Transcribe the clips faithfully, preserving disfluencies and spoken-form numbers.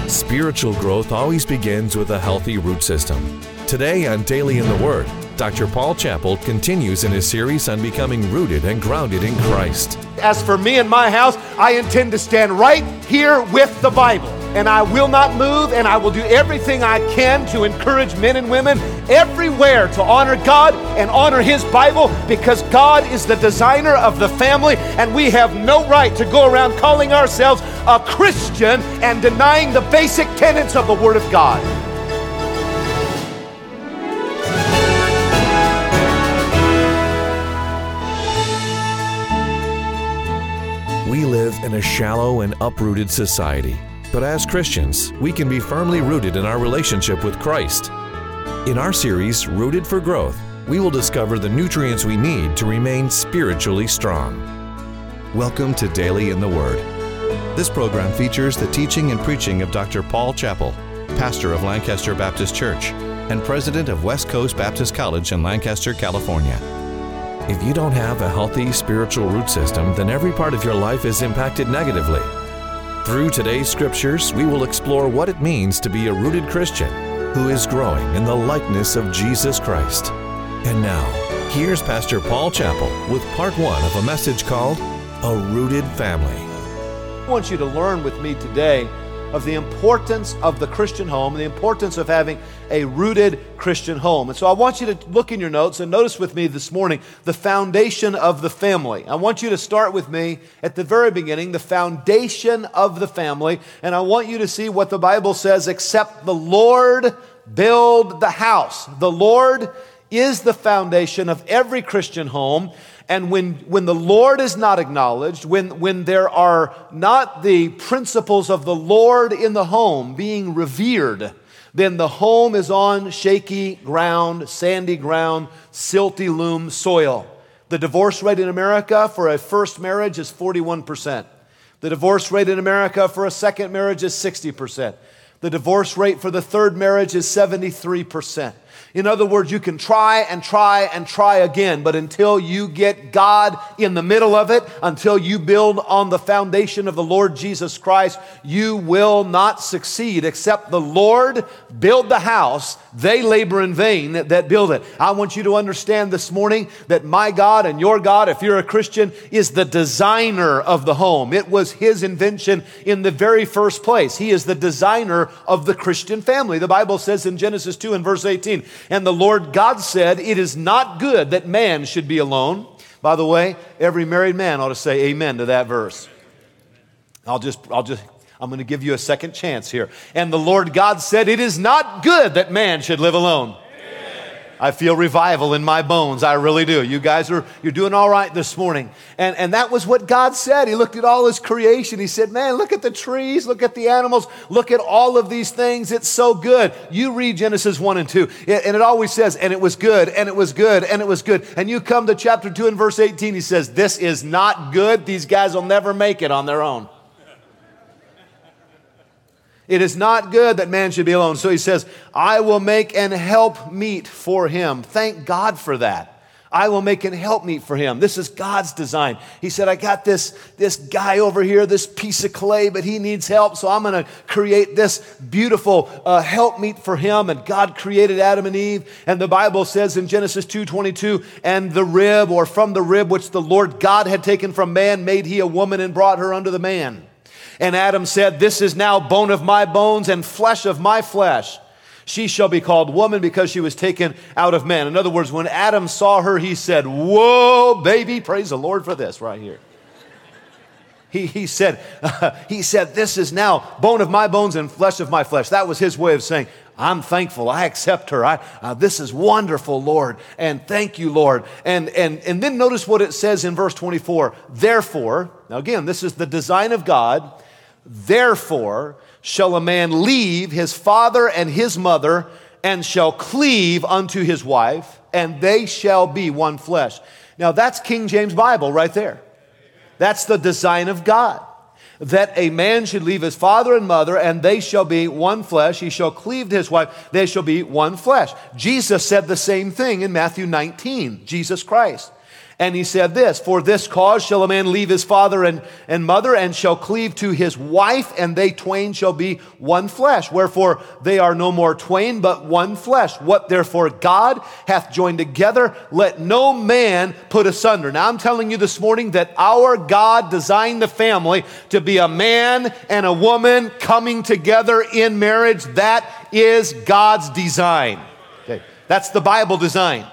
Spiritual growth always begins with a healthy root system. Today on Daily in the Word, Doctor Paul Chappell continues in his series on becoming rooted and grounded in Christ. As for me and my house, I intend to stand right here with the Bible. And I will not move, and I will do everything I can to encourage men and women everywhere to honor God and honor His Bible, because God is the designer of the family, and we have no right to go around calling ourselves a Christian and denying the basic tenets of the Word of God. We live in a shallow and uprooted society. But as Christians, we can be firmly rooted in our relationship with Christ. In our series, Rooted for Growth, we will discover the nutrients we need to remain spiritually strong. Welcome to Daily in the Word. This program features the teaching and preaching of Doctor Paul Chappell, pastor of Lancaster Baptist Church and president of West Coast Baptist College in Lancaster, California. If you don't have a healthy spiritual root system, then every part of your life is impacted negatively. Through today's scriptures, we will explore what it means to be a rooted Christian who is growing in the likeness of Jesus Christ. And now, here's Pastor Paul Chappell with part one of a message called A Rooted Family. I want you to learn with me today of the importance of the Christian home, the importance of having a rooted Christian home. And so I want you to look in your notes and notice with me this morning the foundation of the family. I want you to start with me at the very beginning, the foundation of the family. And I want you to see what the Bible says, except the Lord build the house. The Lord is the foundation of every Christian home. And when, when the Lord is not acknowledged, when, when there are not the principles of the Lord in the home being revered, then the home is on shaky ground, sandy ground, silty loam soil. The divorce rate in America for a first marriage is forty-one percent. The divorce rate in America for a second marriage is sixty percent. The divorce rate for the third marriage is seventy-three percent. In other words, you can try and try and try again, but until you get God in the middle of it, until you build on the foundation of the Lord Jesus Christ, you will not succeed. Except the Lord build the house, they labor in vain that, that build it. I want you to understand this morning that my God and your God, if you're a Christian, is the designer of the home. It was His invention in the very first place. He is the designer of the Christian family. The Bible says in Genesis two and verse eighteen, and the Lord God said, it is not good that man should be alone. By the way, every married man ought to say amen to that verse. I'll just, I'll just, I'm going to give you a second chance here. And the Lord God said, it is not good that man should live alone. I feel revival in my bones. I really do. You guys are, you're doing all right this morning. And, and that was what God said. He looked at all His creation. He said, man, look at the trees, look at the animals, look at all of these things. It's so good. You read Genesis one and two, and it always says, and it was good, and it was good, and it was good. And you come to chapter two and verse eighteen, He says, this is not good. These guys will never make it on their own. It is not good that man should be alone. So He says, I will make an help meet for him. Thank God for that. I will make an help meet for him. This is God's design. He said, I got this, this guy over here, this piece of clay, but he needs help. So I'm going to create this beautiful uh, help meet for him. And God created Adam and Eve. And the Bible says in Genesis two twenty-two, and the rib, or from the rib which the Lord God had taken from man, made He a woman and brought her unto the man. And Adam said, this is now bone of my bones and flesh of my flesh. She shall be called woman because she was taken out of man. In other words, when Adam saw her, he said, whoa, baby, praise the Lord for this right here. He, he said, uh, he said, this is now bone of my bones and flesh of my flesh. That was his way of saying, I'm thankful. I accept her. I, uh, this is wonderful, Lord. And thank you, Lord. And, and, and then notice what it says in verse twenty-four. Therefore, now again, this is the design of God. Therefore shall a man leave his father and his mother and shall cleave unto his wife, and they shall be one flesh. Now that's King James Bible right there. That's the design of God. That a man should leave his father and mother, and they shall be one flesh. He shall cleave to his wife. They shall be one flesh. Jesus said the same thing in Matthew nineteen, Jesus Christ. And he said this, for this cause shall a man leave his father and, and mother, and shall cleave to his wife, and they twain shall be one flesh. Wherefore they are no more twain, but one flesh. What therefore God hath joined together, let no man put asunder. Now I'm telling you this morning that our God designed the family to be a man and a woman coming together in marriage. That is God's design. Okay. That's the Bible design.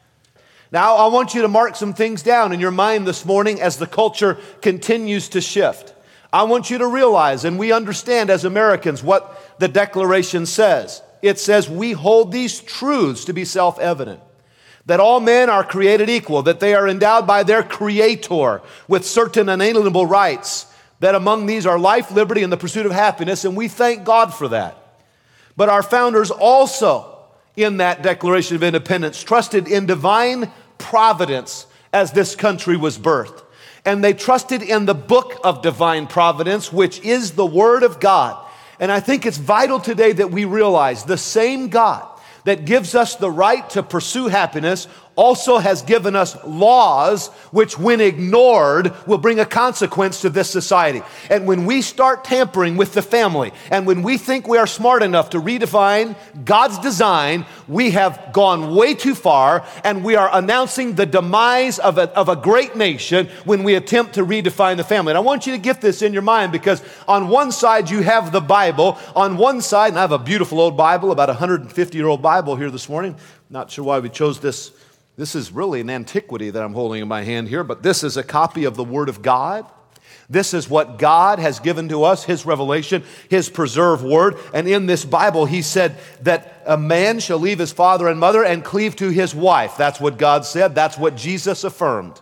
Now, I want you to mark some things down in your mind this morning as the culture continues to shift. I want you to realize, and we understand as Americans, what the Declaration says. It says, we hold these truths to be self-evident, that all men are created equal, that they are endowed by their Creator with certain inalienable rights, that among these are life, liberty, and the pursuit of happiness, and we thank God for that. But our founders also, in that Declaration of Independence, trusted in divine providence as this country was birthed. And they trusted in the book of divine providence, which is the Word of God. And I think it's vital today that we realize the same God that gives us the right to pursue happiness also has given us laws which, when ignored, will bring a consequence to this society. And when we start tampering with the family, and when we think we are smart enough to redefine God's design, we have gone way too far, and we are announcing the demise of a, of a great nation when we attempt to redefine the family. And I want you to get this in your mind, because on one side you have the Bible, on one side, and I have a beautiful old Bible, about a one hundred fifty year old Bible here this morning. Not sure why we chose this. This is really an antiquity that I'm holding in my hand here, but this is a copy of the Word of God. This is what God has given to us, His revelation, His preserved Word. And in this Bible, He said that a man shall leave his father and mother and cleave to his wife. That's what God said. That's what Jesus affirmed.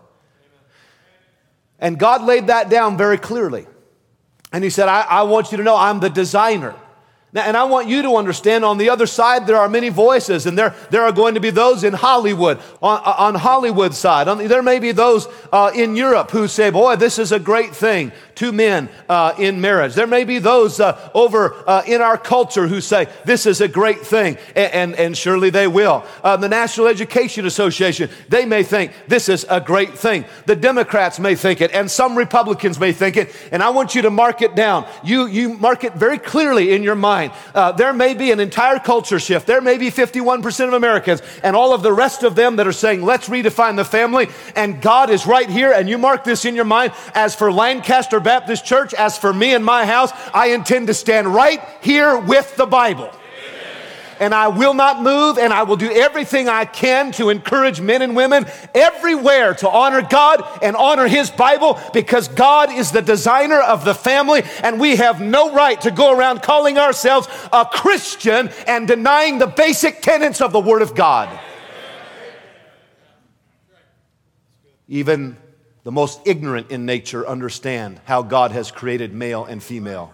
And God laid that down very clearly. And He said, I, I want you to know I'm the designer. Now, and I want you to understand, on the other side, there are many voices, and there, there are going to be those in Hollywood, on, on Hollywood's side. On the, there may be those uh, in Europe who say, boy, this is a great thing, two men uh, in marriage. There may be those uh, over uh, in our culture who say, this is a great thing, and, and, and surely they will. Uh, the National Education Association, they may think this is a great thing. The Democrats may think it, and some Republicans may think it, and I want you to mark it down. You, you mark it very clearly in your mind. Uh, there may be an entire culture shift. There may be fifty-one percent of Americans and all of the rest of them that are saying, let's redefine the family. And God is right here. And you mark this in your mind. As for Lancaster Baptist Church, as for me and my house, I intend to stand right here with the Bible. And I will not move, and I will do everything I can to encourage men and women everywhere to honor God and honor His Bible, because God is the designer of the family, and we have no right to go around calling ourselves a Christian and denying the basic tenets of the Word of God. Even the most ignorant in nature understand how God has created male and female.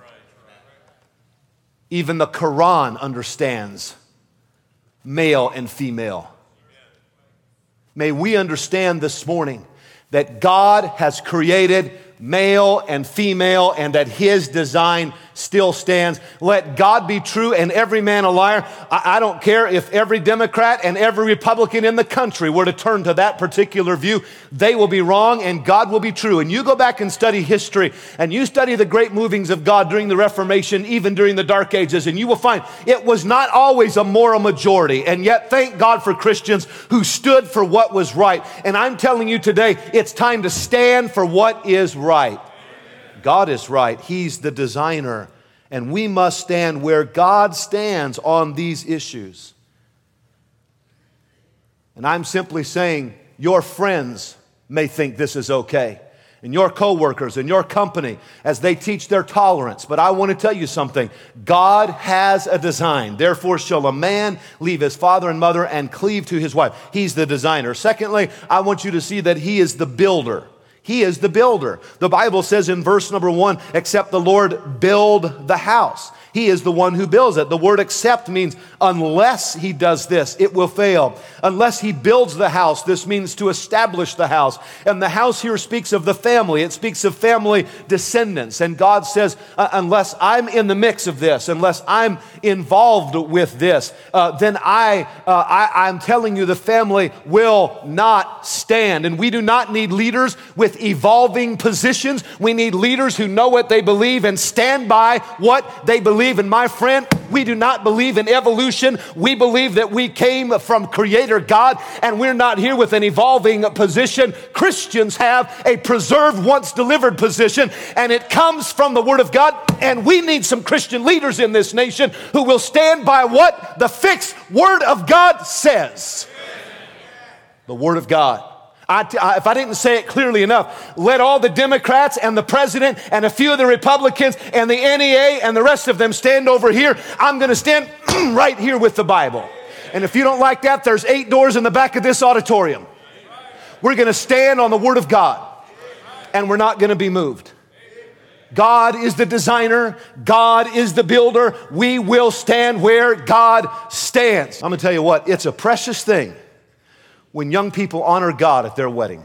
Even the Quran understands male and female. May we understand this morning that God has created male and female, and that His design still stands. Let God be true and every man a liar. I, I don't care if every Democrat and every Republican in the country were to turn to that particular view. They will be wrong and God will be true. And you go back and study history, and you study the great movings of God during the Reformation, even during the Dark Ages, and you will find it was not always a moral majority. And yet, thank God for Christians who stood for what was right. And I'm telling you today, it's time to stand for what is right. Right. God is right. He's the designer. And we must stand where God stands on these issues. And I'm simply saying, your friends may think this is okay, and your coworkers and your company as they teach their tolerance. But I want to tell you something. God has a design. Therefore shall a man leave his father and mother and cleave to his wife. He's the designer. Secondly, I want you to see that He is the builder. He is the builder. The Bible says in verse number one, except the Lord build the house. He is the one who builds it. The word except means unless he does this, it will fail. Unless he builds the house, this means to establish the house. And the house here speaks of the family. It speaks of family descendants. And God says, uh, unless I'm in the mix of this, unless I'm involved with this, uh, then I, uh, I, I'm telling you the family will not stand. And we do not need leaders with evolving positions. We need leaders who know what they believe and stand by what they believe. And my friend, we do not believe in evolution. We believe that we came from Creator God, and we're not here with an evolving position. Christians have a preserved, once delivered position, and it comes from the Word of God. And we need some Christian leaders in this nation who will stand by what the fixed Word of God says. The Word of God. I, I, if I didn't say it clearly enough, let all the Democrats and the president and a few of the Republicans and the N E A and the rest of them stand over here. I'm going to stand right here with the Bible. And if you don't like that, there's eight doors in the back of this auditorium. We're going to stand on the Word of God, and we're not going to be moved. God is the designer. God is the builder. We will stand where God stands. I'm going to tell you what, it's a precious thing when young people honor God at their wedding.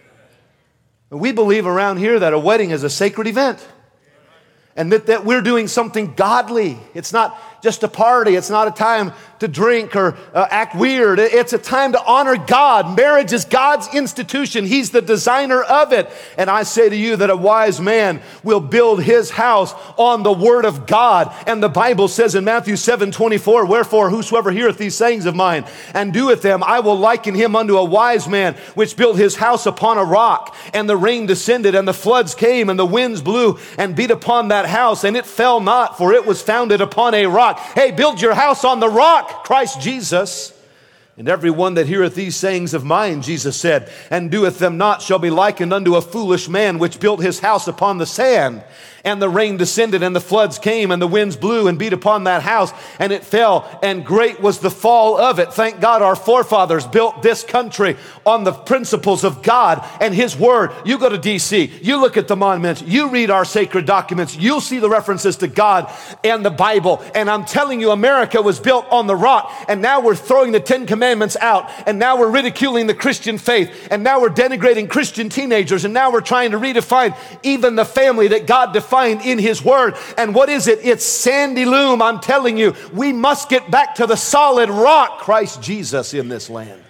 We believe around here that a wedding is a sacred event, and that, that we're doing something godly. It's not just a party. It's not a time to drink or uh, act weird. It's a time to honor God. Marriage is God's institution. He's the designer of it. And I say to you that a wise man will build his house on the Word of God. And the Bible says in Matthew seven twenty-four, wherefore whosoever heareth these sayings of mine and doeth them, I will liken him unto a wise man which built his house upon a rock. And the rain descended, and the floods came, and the winds blew and beat upon that house, and it fell not, for it was founded upon a rock. Hey, build your house on the rock, Christ Jesus. And every one that heareth these sayings of mine, Jesus said, and doeth them not, shall be likened unto a foolish man which built his house upon the sand. And the rain descended, and the floods came, and the winds blew and beat upon that house, and it fell, and great was the fall of it. Thank God our forefathers built this country on the principles of God and His Word. You go to D C, you look at the monuments, you read our sacred documents, you'll see the references to God and the Bible. And I'm telling you, America was built on the rock, and now we're throwing the Ten Commandments out, and now we're ridiculing the Christian faith, and now we're denigrating Christian teenagers, and now we're trying to redefine even the family that God defined in His Word. And what is it? It's sandy loom. I'm telling you, we must get back to the solid rock, Christ Jesus, in this land.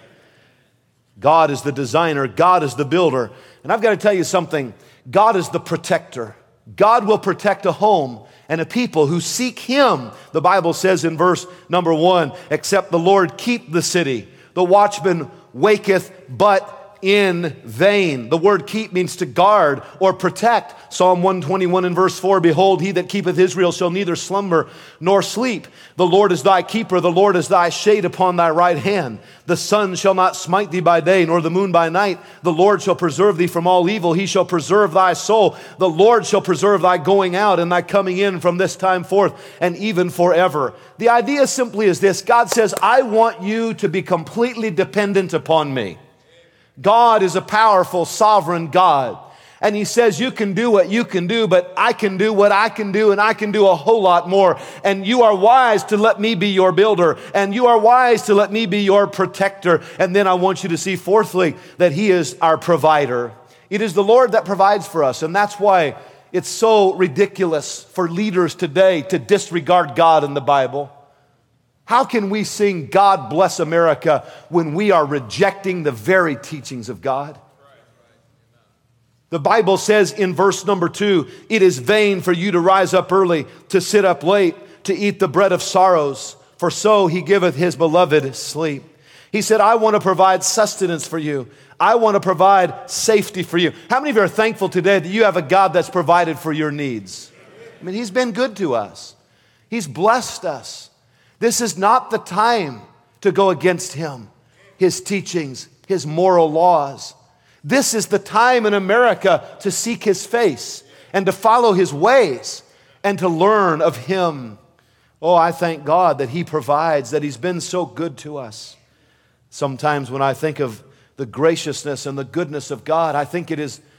God is the designer. God is the builder. And I've got to tell you something. God is the protector. God will protect a home and a people who seek Him. The Bible says in verse number one, except the Lord keep the city, the watchman waketh but in vain. The word keep means to guard or protect. Psalm one twenty-one and verse four, behold, he that keepeth Israel shall neither slumber nor sleep. The Lord is thy keeper, the Lord is thy shade upon thy right hand. The sun shall not smite thee by day, nor the moon by night. The Lord shall preserve thee from all evil. He shall preserve thy soul. The Lord shall preserve thy going out and thy coming in from this time forth and even forever. The idea simply is this. God says, I want you to be completely dependent upon me. God is a powerful, sovereign God. And He says, you can do what you can do, but I can do what I can do, and I can do a whole lot more. And you are wise to let me be your builder, and you are wise to let me be your protector. And then I want you to see, fourthly, that He is our provider. It is the Lord that provides for us, and that's why it's so ridiculous for leaders today to disregard God in the Bible. How can we sing God Bless America when we are rejecting the very teachings of God? The Bible says in verse number two, it is vain for you to rise up early, to sit up late, to eat the bread of sorrows, for so He giveth His beloved sleep. He said, I want to provide sustenance for you. I want to provide safety for you. How many of you are thankful today that you have a God that's provided for your needs? I mean, He's been good to us. He's blessed us. This is not the time to go against Him, His teachings, His moral laws. This is the time in America to seek His face and to follow His ways and to learn of Him. Oh, I thank God that He provides, that He's been so good to us. Sometimes when I think of the graciousness and the goodness of God, I think it is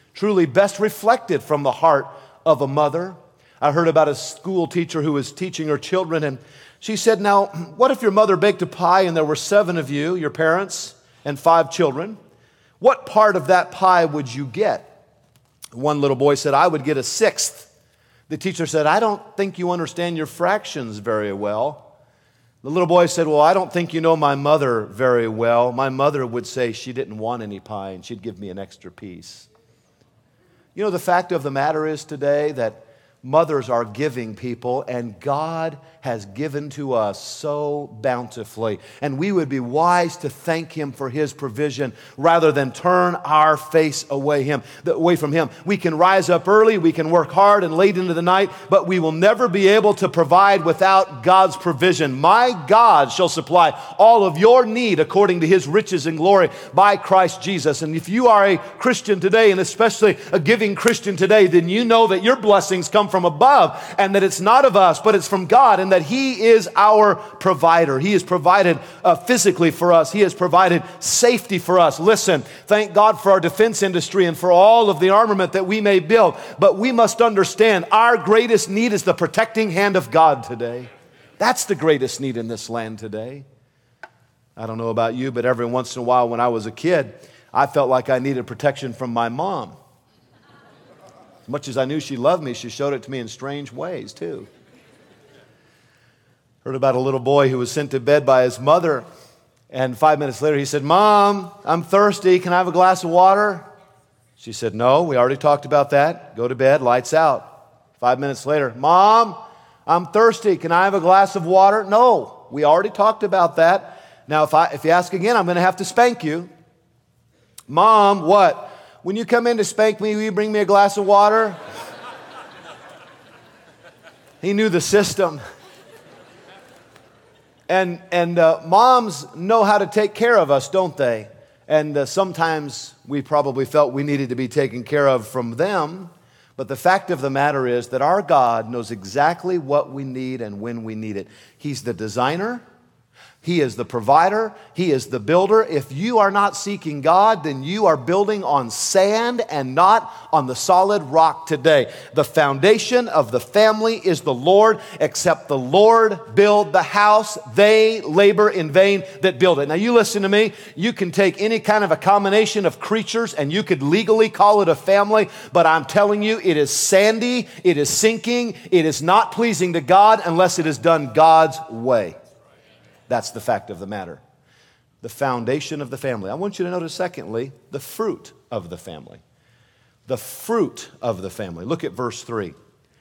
truly best reflected from the heart of a mother. I heard about a school teacher who was teaching her children, and she said, now, what if your mother baked a pie and there were seven of you, your parents, and five children? What part of that pie would you get? One little boy said, I would get a sixth. The teacher said, I don't think you understand your fractions very well. The little boy said, well, I don't think you know my mother very well. My mother would say she didn't want any pie and she'd give me an extra piece. You know, the fact of the matter is today that mothers are giving people, and God has given to us so bountifully. And we would be wise to thank Him for His provision rather than turn our face away Him, away from Him. We can rise up early, we can work hard and late into the night, but we will never be able to provide without God's provision. My God shall supply all of your need according to His riches and glory by Christ Jesus. And if you are a Christian today, and especially a giving Christian today, then you know that your blessings come from above, and that it's not of us, but it's from God, and that He is our provider. He has provided uh, physically for us. He has provided safety for us. Listen, thank God for our defense industry and for all of the armament that we may build, but we must understand our greatest need is the protecting hand of God today. That's the greatest need in this land today. I don't know about you, but every once in a while when I was a kid, I felt like I needed protection from my mom. As much as I knew she loved me, she showed it to me in strange ways, too. Heard about a little boy who was sent to bed by his mother, and five minutes later he said, Mom, I'm thirsty. Can I have a glass of water? She said, no, we already talked about that. Go to bed, lights out. Five minutes later, Mom, I'm thirsty. Can I have a glass of water? No, we already talked about that. Now, if I if you ask again, I'm going to have to spank you. Mom, what? When you come in to spank me, will you bring me a glass of water? He knew the system. And, and uh, moms know how to take care of us, don't they? And uh, sometimes we probably felt we needed to be taken care of from them. But the fact of the matter is that our God knows exactly what we need and when we need it. He's the designer. He is the provider. He is the builder. If you are not seeking God, then you are building on sand and not on the solid rock today. The foundation of the family is the Lord. Except the Lord build the house, they labor in vain that build it. Now you listen to me. You can take any kind of a combination of creatures and you could legally call it a family, but I'm telling you, it is sandy, it is sinking, it is not pleasing to God unless it is done God's way. That's the fact of the matter. The foundation of the family. I want you to notice, secondly, the fruit of the family. The fruit of the family. Look at verse three.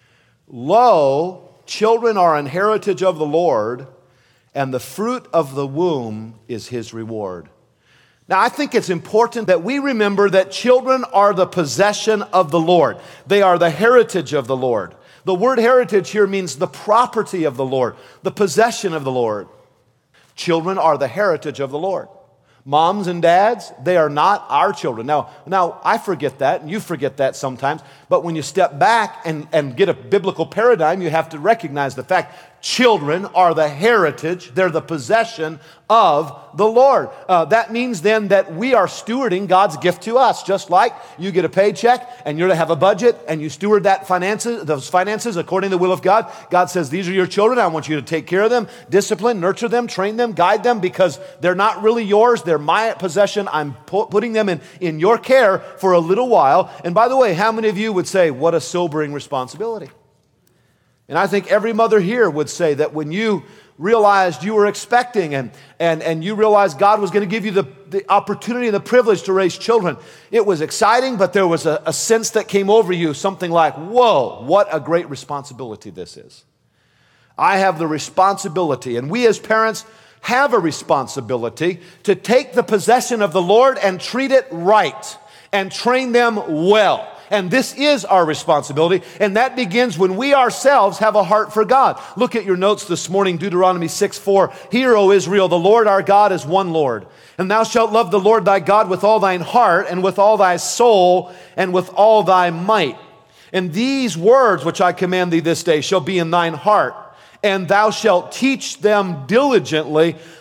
Lo, children are an heritage of the Lord, and the fruit of the womb is His reward. Now, I think it's important that we remember that children are the possession of the Lord. They are the heritage of the Lord. The word heritage here means the property of the Lord, the possession of the Lord. Children are the heritage of the Lord. Moms and dads, they are not our children. Now, now I forget that, and you forget that sometimes, but when you step back and, and get a biblical paradigm, you have to recognize the fact children are the heritage, they're the possession of the Lord. Uh, that means then that we are stewarding God's gift to us, just like you get a paycheck and you're to have a budget and you steward that finances, those finances according to the will of God. God says, these are your children. I want you to take care of them, discipline, nurture them, train them, guide them, because they're not really yours. They're my possession. I'm pu- putting them in, in your care for a little while. And by the way, how many of you would say, what a sobering responsibility? And I think every mother here would say that when you realized you were expecting and, and, and you realized God was going to give you the, the opportunity and the privilege to raise children, it was exciting, but there was a, a sense that came over you, something like, whoa, what a great responsibility this is. I have the responsibility, and we as parents have a responsibility to take the possession of the Lord and treat it right and train them well. And this is our responsibility, and that begins when we ourselves have a heart for God. Look at your notes this morning, Deuteronomy six four. Hear, O Israel, the Lord our God is one Lord. And thou shalt love the Lord thy God with all thine heart, and with all thy soul, and with all thy might. And these words which I command thee this day shall be in thine heart, and thou shalt teach them diligently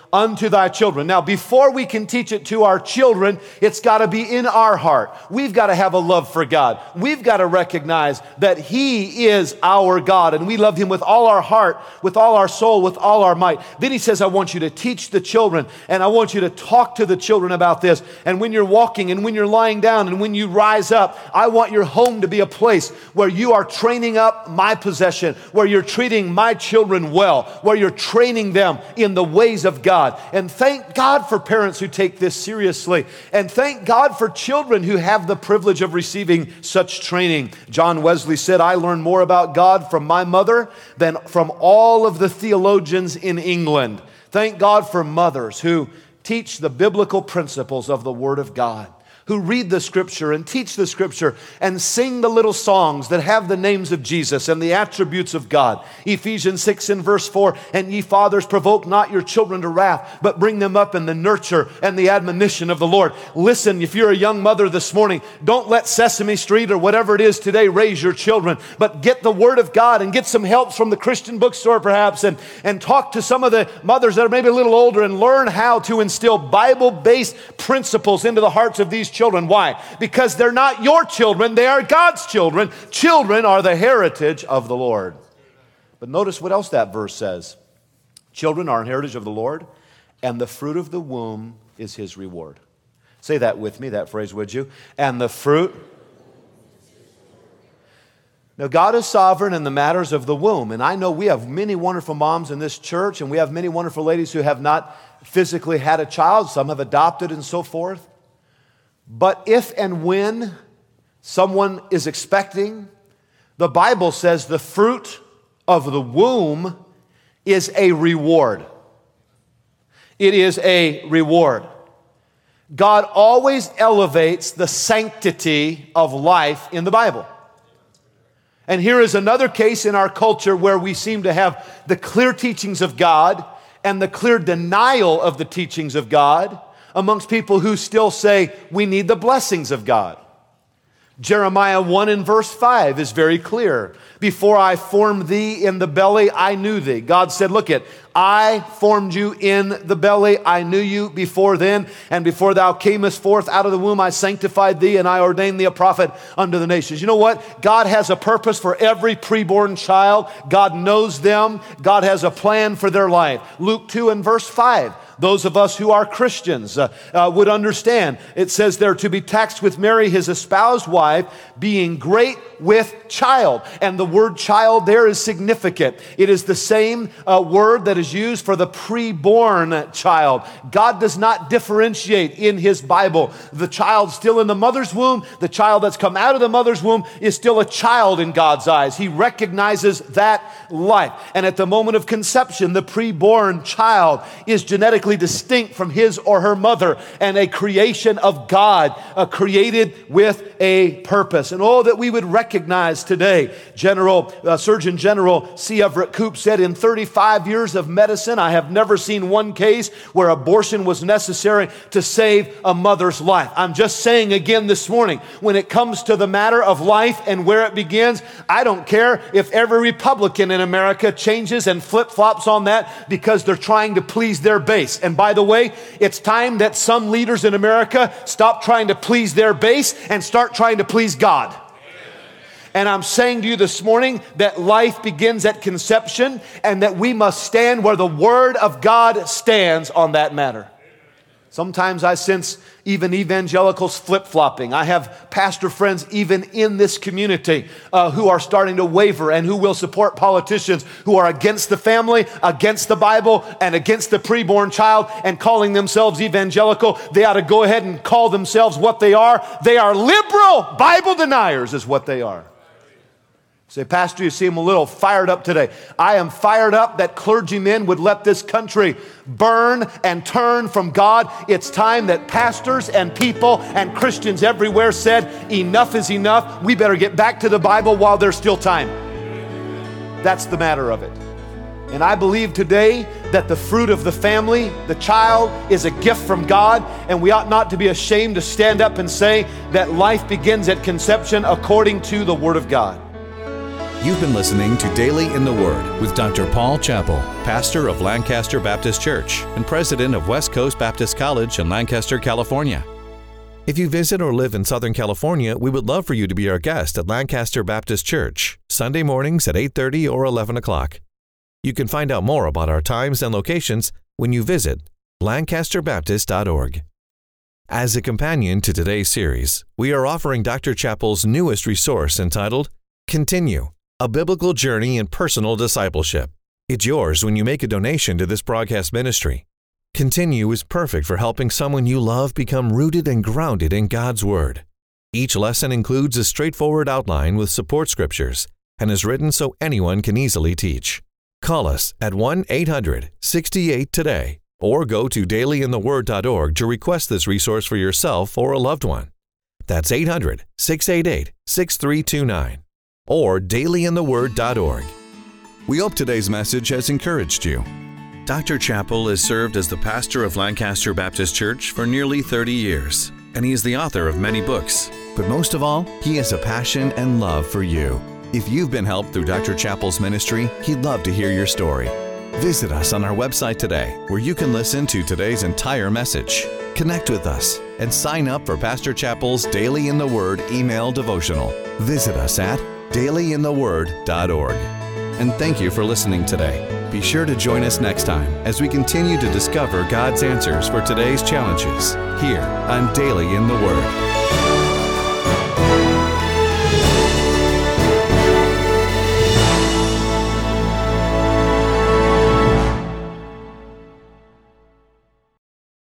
unto thy children. Now, before we can teach it to our children, it's got to be in our heart. We've got to have a love for God. We've got to recognize that He is our God, and we love Him with all our heart, with all our soul, with all our might. Then He says, I want you to teach the children, and I want you to talk to the children about this. And when you're walking, and when you're lying down, and when you rise up, I want your home to be a place where you are training up my possession, where you're treating my children well, where you're training them in the ways of God. And thank God for parents who take this seriously. And thank God for children who have the privilege of receiving such training. John Wesley said, I learned more about God from my mother than from all of the theologians in England. Thank God for mothers who teach the biblical principles of the Word of God, who read the Scripture and teach the Scripture and sing the little songs that have the names of Jesus and the attributes of God. Ephesians six and verse four, and ye fathers, provoke not your children to wrath, but bring them up in the nurture and the admonition of the Lord. Listen, if you're a young mother this morning, don't let Sesame Street or whatever it is today raise your children, but get the Word of God and get some help from the Christian bookstore perhaps, and, and talk to some of the mothers that are maybe a little older and learn how to instill Bible-based principles into the hearts of these children. Children. Why? Because they're not your children, they are God's children. Children are the heritage of the Lord. But notice what else that verse says. Children are an heritage of the Lord, and the fruit of the womb is His reward. Say that with me, that phrase, would you? And the fruit. Now, God is sovereign in the matters of the womb, and I know we have many wonderful moms in this church, and we have many wonderful ladies who have not physically had a child. Some have adopted and so forth. But if and when someone is expecting, the Bible says the fruit of the womb is a reward. It is a reward. God always elevates the sanctity of life in the Bible. And here is another case in our culture where we seem to have the clear teachings of God and the clear denial of the teachings of God amongst people who still say we need the blessings of God. Jeremiah one and verse five is very clear. Before I formed thee in the belly, I knew thee. God said, look it, I formed you in the belly. I knew you before then. And before thou camest forth out of the womb, I sanctified thee and I ordained thee a prophet unto the nations. You know what? God has a purpose for every preborn child. God knows them. God has a plan for their life. Luke two and verse five. Those of us who are Christians uh, uh, would understand. It says there, to be taxed with Mary, his espoused wife, being great with child. And the word child there is significant. It is the same uh, word that is used for the preborn child. God does not differentiate in His Bible. The child still in the mother's womb, the child that's come out of the mother's womb is still a child in God's eyes. He recognizes that life. And at the moment of conception, the preborn child is genetically distinct from his or her mother and a creation of God, uh, created with a purpose. And oh, that we would recognize today. General uh, Surgeon General C. Everett Koop said, in thirty-five years of medicine, I have never seen one case where abortion was necessary to save a mother's life. I'm just saying again this morning, when it comes to the matter of life and where it begins, I don't care if every Republican in America changes and flip-flops on that because they're trying to please their base. And by the way, it's time that some leaders in America stop trying to please their base and start trying to please God. And I'm saying to you this morning that life begins at conception and that we must stand where the Word of God stands on that matter. Sometimes I sense even evangelicals flip-flopping. I have pastor friends even in this community uh, who are starting to waver and who will support politicians who are against the family, against the Bible, and against the preborn child and calling themselves evangelical. They ought to go ahead and call themselves what they are. They are liberal Bible deniers is what they are. Say, Pastor, you seem a little fired up today. I am fired up that clergymen would let this country burn and turn from God. It's time that pastors and people and Christians everywhere said, enough is enough. We better get back to the Bible while there's still time. That's the matter of it. And I believe today that the fruit of the family, the child, is a gift from God, and we ought not to be ashamed to stand up and say that life begins at conception according to the Word of God. You've been listening to Daily in the Word with Doctor Paul Chappell, pastor of Lancaster Baptist Church and president of West Coast Baptist College in Lancaster, California. If you visit or live in Southern California, we would love for you to be our guest at Lancaster Baptist Church, Sunday mornings at eight thirty or eleven o'clock. You can find out more about our times and locations when you visit lancaster baptist dot org. As a companion to today's series, we are offering Doctor Chappell's newest resource entitled Continue, A Biblical Journey in Personal Discipleship. It's yours when you make a donation to this broadcast ministry. Continue is perfect for helping someone you love become rooted and grounded in God's Word. Each lesson includes a straightforward outline with support scriptures and is written so anyone can easily teach. Call us at one eight hundred sixty-eight today or go to daily in the word dot org to request this resource for yourself or a loved one. That's eight hundred, six eight eight, six three two nine or daily in the word dot org. We hope today's message has encouraged you. Doctor Chappell has served as the pastor of Lancaster Baptist Church for nearly thirty years, and he is the author of many books. But most of all, he has a passion and love for you. If you've been helped through Doctor Chappell's ministry, he'd love to hear your story. Visit us on our website today, where you can listen to today's entire message. Connect with us and sign up for Pastor Chappell's Daily in the Word email devotional. Visit us at daily in the word dot org. And thank you for listening today. Be sure to join us next time as we continue to discover God's answers for today's challenges here on Daily in the Word.